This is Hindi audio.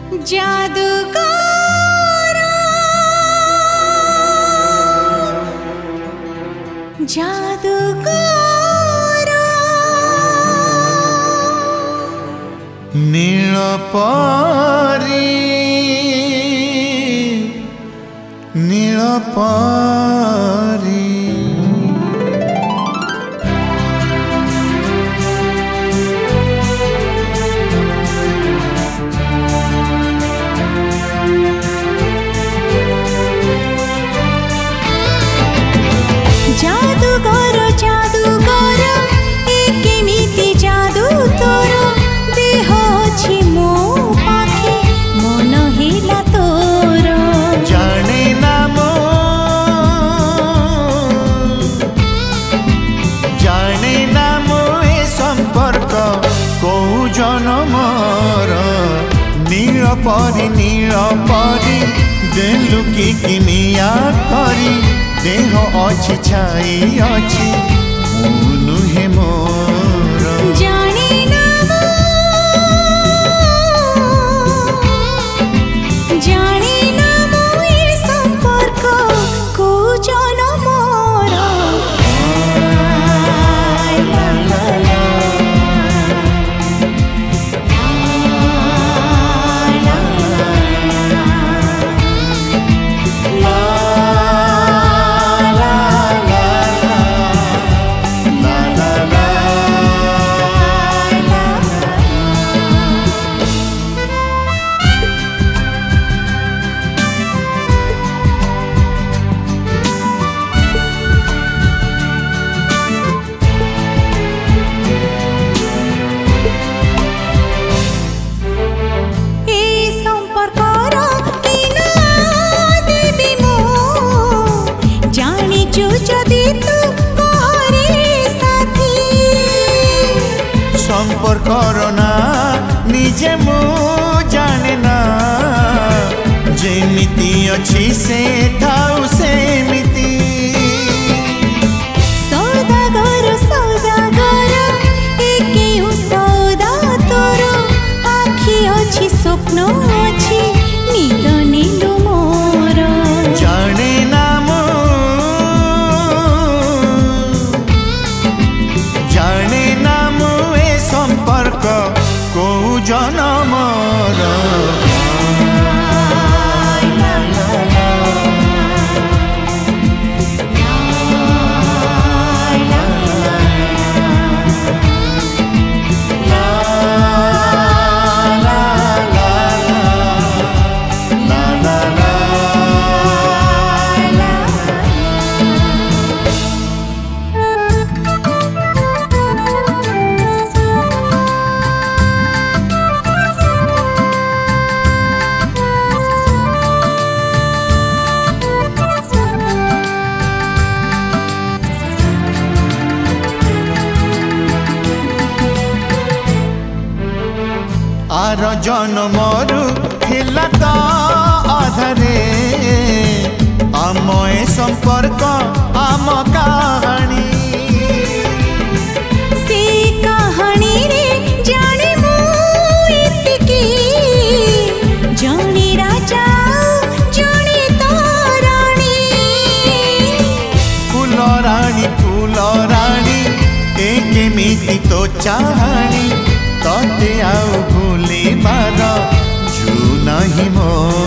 जादूगर जादूगर नीलपरी नीलपरी जादूगर जादूगर ए केमिति जादू तोर देह अछि मो पाखे मन हिला तोर जाने ना मो ए संपर्क को जनमर नीलपरी नीलपरी देलु कि किनिया करी देह अछि छाई अछि नुहे मोर जाने ना मो ए संपर्क को जनमर संपर्क करना निजे मु जाने ना जेमिति अछि से थाउ सेमिति सौदागर सौदागर ए केउ सौदा तोर आखि अछि स्वप्न अछि नील नील मोर जाने ना मो ए संपर्क को जनमर आर जनमरु थिला तो अधरे आम ए संपर्क आम कहानी से कहानी रे जाने मु इतिकी जाने राजा जाने तो रानी फूल रानी ए केमिति तो चाहानी तते आउ भूली बार जू नहीं मो